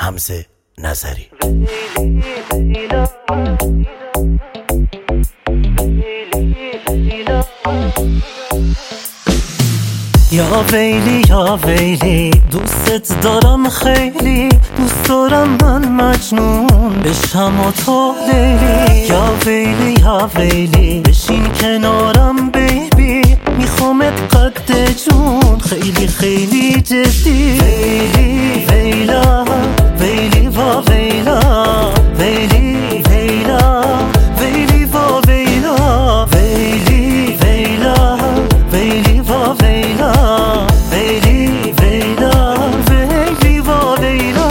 حمزه نظری. یا ویلی یا ویلی، دوست دارم خیلی، دوست دارم من مجنون بشم و تو لیلی. یا ویلی یا ویلی، بشین کنارم بیبی، میخوامت قد جون خیلی خیلی جدی. ویلی ویلا ویلی و ویلا، ویلی ویلا ویلی و ویلا، ویلی ویلا ویلی و ویلا، ویلی ویلا ویلی و ویلا.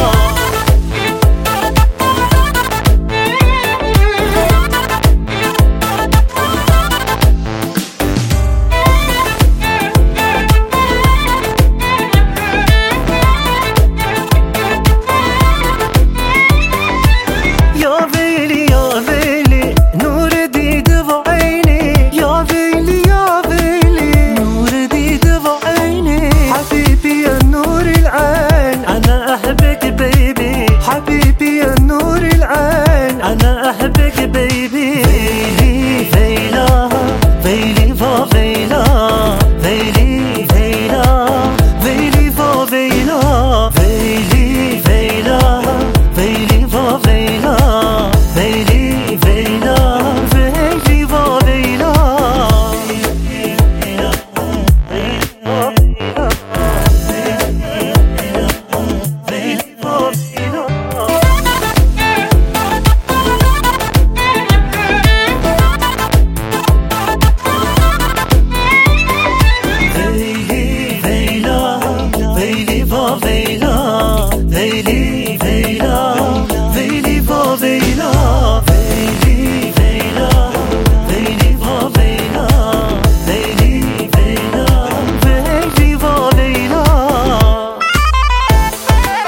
یا ویلی یا ویلی، نور دیده و عینی، یا ویلی یا ویلی، نور دیده و عینی. حبیبی یا نور العين، انا احبك بيبي، حبيبي يا نور العين، انا احبك بيبي. ويلي ويلا ويلي وويلا، ويلي ويلا ويلي وويلا، ويلي ويلا ويلي وويلا، ويلي ويلا ويلي وويلا.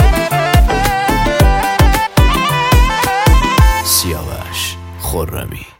سیاوش خرمی.